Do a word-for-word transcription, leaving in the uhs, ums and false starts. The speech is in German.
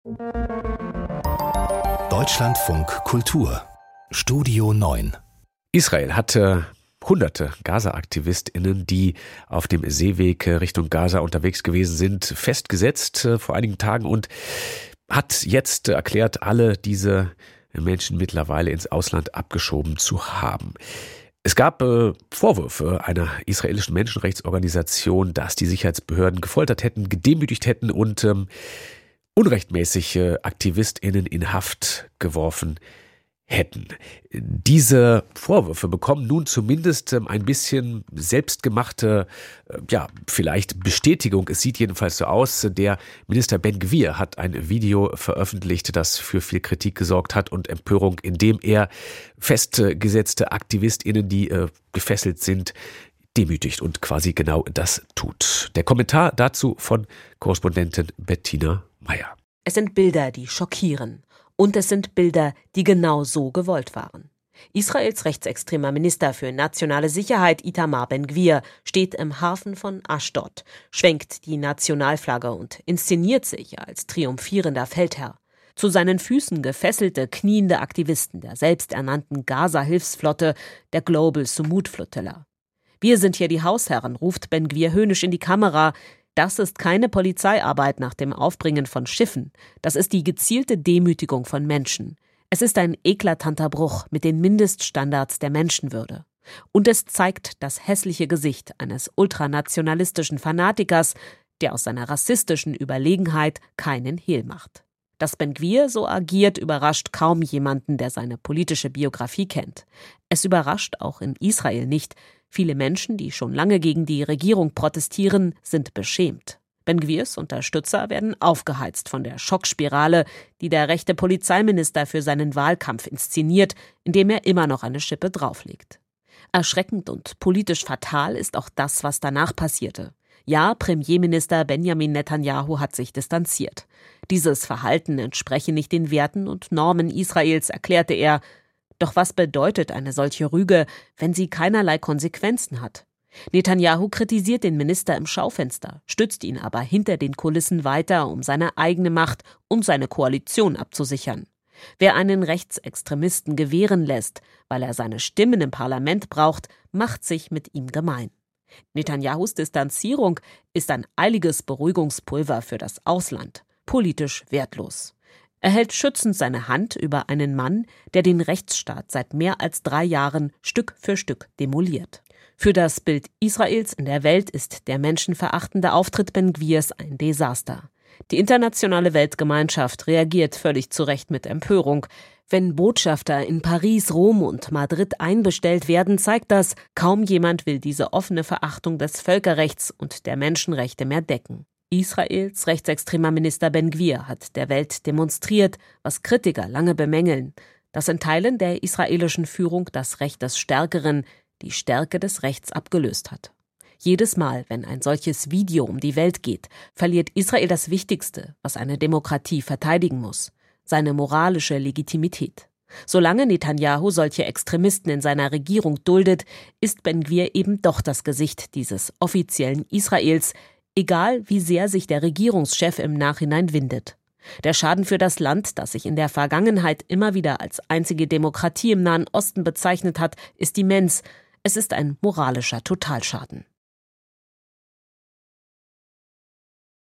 Deutschlandfunk Kultur Studio neun. Israel hatte hunderte Gaza-AktivistInnen, die auf dem Seeweg Richtung Gaza unterwegs gewesen sind, festgesetzt vor einigen Tagen und hat jetzt erklärt, alle diese Menschen mittlerweile ins Ausland abgeschoben zu haben. Es gab äh, Vorwürfe einer israelischen Menschenrechtsorganisation, dass die Sicherheitsbehörden gefoltert hätten, gedemütigt hätten und ähm, unrechtmäßig äh, AktivistInnen in Haft geworfen hätten. Diese Vorwürfe bekommen nun zumindest ähm, ein bisschen selbstgemachte, äh, ja, vielleicht Bestätigung. Es sieht jedenfalls so aus. Der Minister Ben Gvir hat ein Video veröffentlicht, das für viel Kritik gesorgt hat und Empörung, indem er festgesetzte AktivistInnen, die äh, gefesselt sind, demütigt und quasi genau das tut. Der Kommentar dazu von Korrespondentin Bettina Meyer. Es sind Bilder, die schockieren. Und es sind Bilder, die genau so gewollt waren. Israels rechtsextremer Minister für nationale Sicherheit Itamar Ben Gvir steht im Hafen von Aschdod, schwenkt die Nationalflagge und inszeniert sich als triumphierender Feldherr. Zu seinen Füßen gefesselte, kniende Aktivisten der selbsternannten Gaza-Hilfsflotte, der Global Sumud Flotilla. Wir sind hier die Hausherren, ruft Ben Gvir höhnisch in die Kamera. Das ist keine Polizeiarbeit nach dem Aufbringen von Schiffen. Das ist die gezielte Demütigung von Menschen. Es ist ein eklatanter Bruch mit den Mindeststandards der Menschenwürde. Und es zeigt das hässliche Gesicht eines ultranationalistischen Fanatikers, der aus seiner rassistischen Überlegenheit keinen Hehl macht. Dass Ben Gvir so agiert, überrascht kaum jemanden, der seine politische Biografie kennt. Es überrascht auch in Israel nicht. Viele Menschen, die schon lange gegen die Regierung protestieren, sind beschämt. Ben Gvirs Unterstützer werden aufgeheizt von der Schockspirale, die der rechte Polizeiminister für seinen Wahlkampf inszeniert, indem er immer noch eine Schippe drauflegt. Erschreckend und politisch fatal ist auch das, was danach passierte. Ja, Premierminister Benjamin Netanyahu hat sich distanziert. Dieses Verhalten entspreche nicht den Werten und Normen Israels, erklärte er. Doch was bedeutet eine solche Rüge, wenn sie keinerlei Konsequenzen hat? Netanyahu kritisiert den Minister im Schaufenster, stützt ihn aber hinter den Kulissen weiter, um seine eigene Macht und seine Koalition abzusichern. Wer einen Rechtsextremisten gewähren lässt, weil er seine Stimmen im Parlament braucht, macht sich mit ihm gemein. Netanyahus Distanzierung ist ein eiliges Beruhigungspulver für das Ausland, politisch wertlos. Er hält schützend seine Hand über einen Mann, der den Rechtsstaat seit mehr als drei Jahren Stück für Stück demoliert. Für das Bild Israels in der Welt ist der menschenverachtende Auftritt Ben Gvirs ein Desaster. Die internationale Weltgemeinschaft reagiert völlig zu Recht mit Empörung. Wenn Botschafter in Paris, Rom und Madrid einbestellt werden, zeigt das, kaum jemand will diese offene Verachtung des Völkerrechts und der Menschenrechte mehr decken. Israels rechtsextremer Minister Ben Gvir hat der Welt demonstriert, was Kritiker lange bemängeln, dass in Teilen der israelischen Führung das Recht des Stärkeren die Stärke des Rechts abgelöst hat. Jedes Mal, wenn ein solches Video um die Welt geht, verliert Israel das Wichtigste, was eine Demokratie verteidigen muss, seine moralische Legitimität. Solange Netanyahu solche Extremisten in seiner Regierung duldet, ist Ben Gvir eben doch das Gesicht dieses offiziellen Israels, egal wie sehr sich der Regierungschef im Nachhinein windet. Der Schaden für das Land, das sich in der Vergangenheit immer wieder als einzige Demokratie im Nahen Osten bezeichnet hat, ist immens. Es ist ein moralischer Totalschaden.